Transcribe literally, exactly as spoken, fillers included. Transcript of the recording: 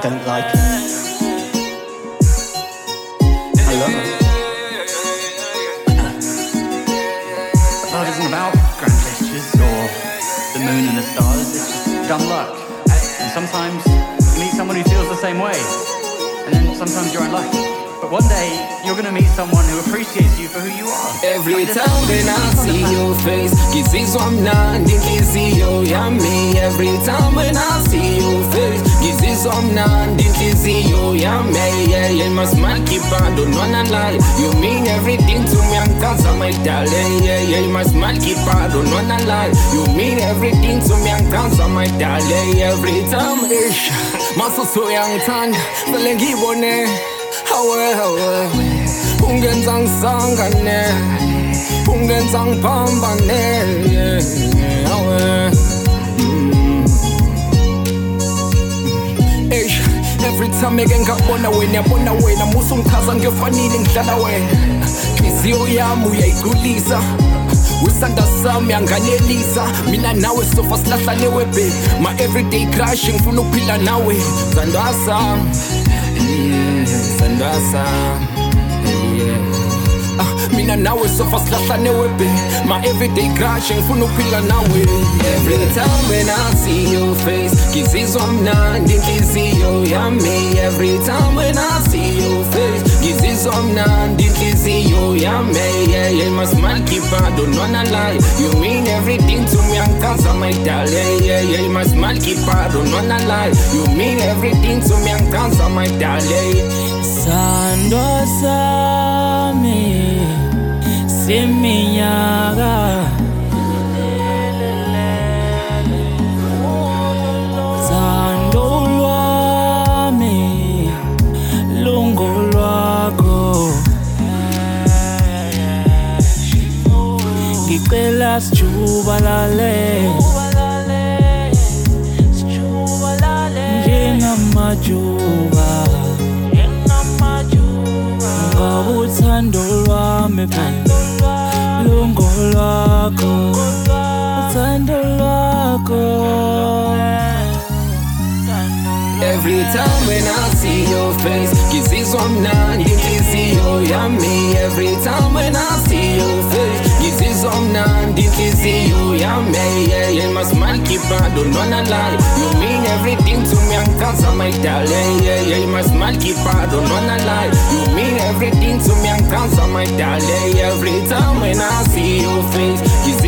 don't like it. I love it. But love isn't about grand gestures or the moon and the stars. It's just dumb luck. And sometimes you meet someone who feels the same way, and then sometimes you're unlucky. But one day you're gonna meet someone who appreciates you for who you are. Every time when I see your face, ngizizwa mnandi inhliziyo yami. Every time when I see your face, ngizizwa mnandi inhliziyo yami. Yeah, yeah, my smile keep on, don't wanna lie. You mean everything to me, angikaza my darling. Yeah, yeah, my smile keep on, don't wanna lie. You mean everything to me, angikaza my darling. Every time, ish, masuso yangithanda, vele ngibone. Hawe hawe, ungenza ngisangane, ungenza ngiphambane, hawe. Eish, every time ngeke ngabona wena, yabona wena, musu ngikhaza ngiyofanile ngidlala wena. Nhliziyo yami uyayigulisa, wisanda sami anganelisa. Mina nawe sofa silahlane we babe, my everyday crush ngifuna ukuphila nawe. Zandasa, Sandasa, yeah. Ah, mina nawe sofa silahlane webe, my everyday crush ngifuna ukuphila nawe. Every time when I see your face, ngizizwa mnandi inhliziyo yami. Every time when I see your face, ngizizwa mnandi inhliziyo yami. Yeah, yeah, my smile keep on, don't wanna lie. You mean everything to me, angikaza my darling. Yeah, yeah, my smile keep on, don't wanna lie. You mean everything to me, angikaza my darling. Sando sami siminyaka, sando lwami lungu lwakho, ngicela sijubalale njengamajuba. Uthando lwami baby, lungu lwakho, uthando lwakho. Every time when I see your face, ngizizwa mnandi inhliziyo yami. Every time when I see your face, ngizizwa mnandi inhliziyo yami. Yeah, yeah, my smile keep on, don't wanna lie. You mean everything to me, angikaza my darling. Yeah, yeah, my smile keep on, don't wanna lie. You mean everything to me, angikaza my darling. Every time when I see your face,